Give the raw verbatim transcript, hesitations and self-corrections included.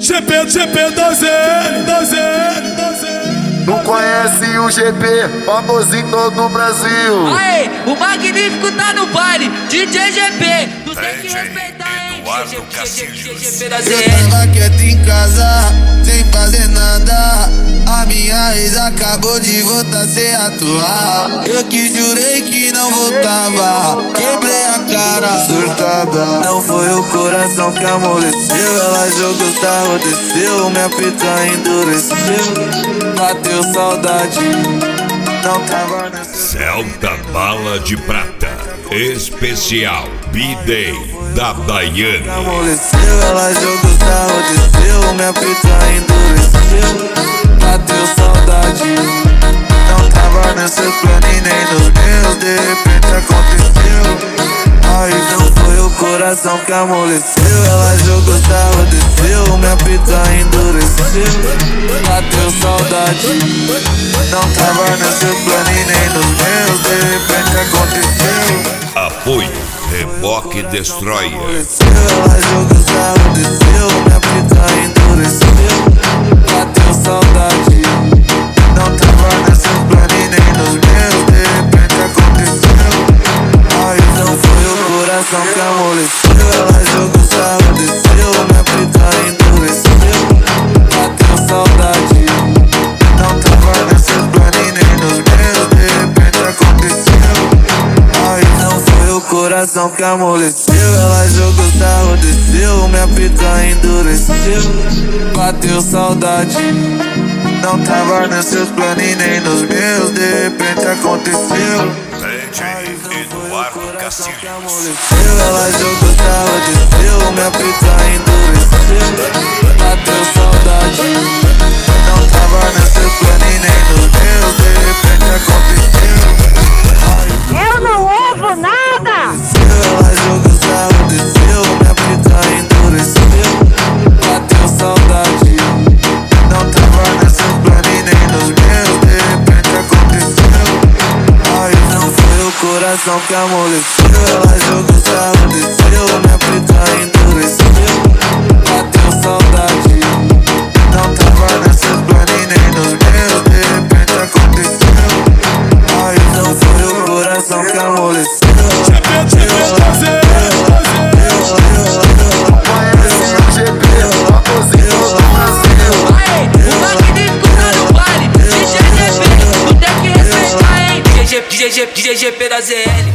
G P, G P da Z L, da Z L, da Z L. Não conhece o G P, famoso em todo o Brasil. Aê, o magnífico tá no baile, D J G P. Tu tem que respeitar, hein? G P da Z L. Eu tava quieto em casa, sem fazer nada. A minha ex acabou de voltar sem atuar. Eu que jurei que não voltava, quebrei a cara surtada. Não foi o coração que amoleceu, ela jogou sarro, desceu, minha pica endureceu. Bateu saudade, não tava nesse... Celta Bala de Prata Especial B-Day da Daiane. Amoleceu, ela jogou sarro, desceu, minha pica endureceu. Bateu saudade, não tava nesse plano e nem nos meus. De repente aconteceu, aí não foi o coração que amoleceu. Ela jogou sarro, desceu, minha pica endureceu. Bateu saudade, não tava nesse plano e nem nos meus. De repente aconteceu. Apoio Reboque Destroyer. Ela jogou sarro, desceu, minha pica endureceu. Bateu saudade, não tava nesse plano e nem nos meus. De repente aconteceu, aí não foi o coração que amoleceu. Ela jogou sarro, desceu, minha pica endureceu. Bateu saudade, não tava nesse plano e nem nos meus. De repente aconteceu, aí não foi o coração que amoleceu. Ela jogou sarro, desceu, minha pica endureceu. Bateu saudade, não tava nesses planos e nem nos meus. De repente aconteceu, Eduardo Castilhos. ela jogou sarro, desceu, minha pica endureceu. Bateu saudade, não tava nesses planos e nem nos meus. De repente aconteceu, Eu não ouvo nada! ela jogou sarro, desceu, minha pica endureceu. Bateu saudade, não tava nesses planos e nem nos meus. De repente aconteceu, aí não foi o coração que amoleceu. Ela jogou sarro, desceu, minha pica endureceu. Bateu saudade, não tava nesses planos e nem nos meus. De repente aconteceu, aí não foi o coração que amoleceu. G P, G P da Z L, da Z L. Não conhece o G P, famoso em todo o Brasil. Aê, o magnífico tá no baile, D J G P. Tu tem que respeitar, hein? D J G P da Z L.